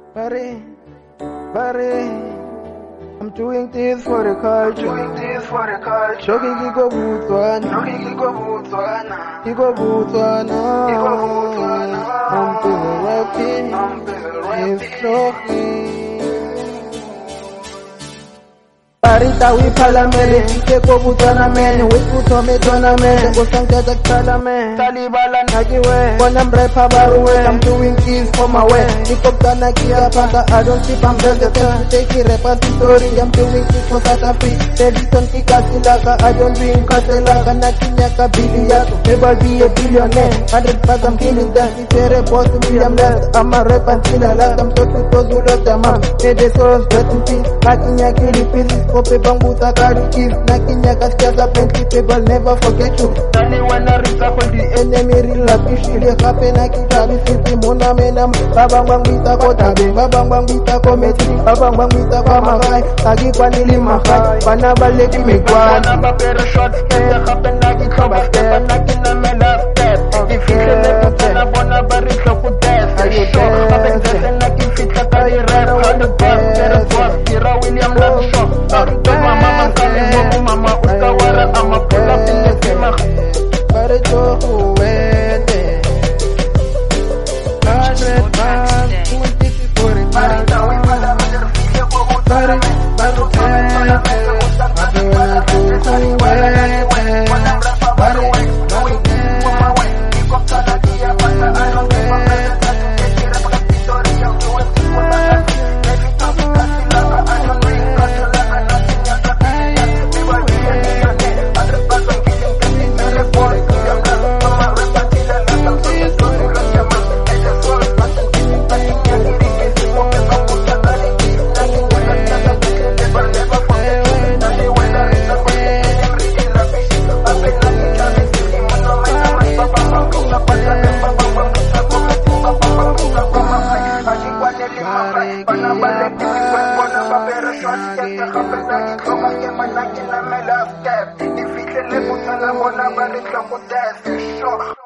Buddy, I'm doing this for the culture. Shoki kiko Botswana. I'm busy rapping. It's Shoki. Barita we parliament, take over tournament, we put on me tournament, go Sankata Parliament, Talibala Nagiwe, when I'm rapper Baruwe, I'm doing this for my way, pick up the Nakia Panta, I don't sleep, I'm just take it repository, I'm doing this for South Africa, Edison Kikasilaka, I don't drink Kaselaka, Nakinyaka Billiard, never be a billionaire, 100% I'm killing them, it's a boss to me, I'm left, I'm a rap until I last, I'm talking to those who love the mom, may they souls rest in peace, Nakinyaki Pieces. Kope banguta karikis Nakinya kaskaza plenty people never forget you Nani wana risa for the enemy rila pishile Kape na kitabi sisi muna menam Babang bang bita ko tabi Babang bang bita ko meti Babang bang bita ko makai Tagi kwa nili makai Panabale di migwan Panaba pero short step Kape na kitoba step Naki na mela step Ifishe lepo tena bona bari shoku death Kape zese naki fitla kari rara Wanda boss pero boss Kira William Lasso Mama kali mama uskawara ama pula pile kema Bare joku wende Bare kuntisi pore Bare tawi pada majar fiye kogu Bare baru kende Adona joku wende Bare baru kende Iko kada kia pata ano kema Pesa kira pakat pitori yang jual Kiko tata Evita vika silaka ano ringa If you can live with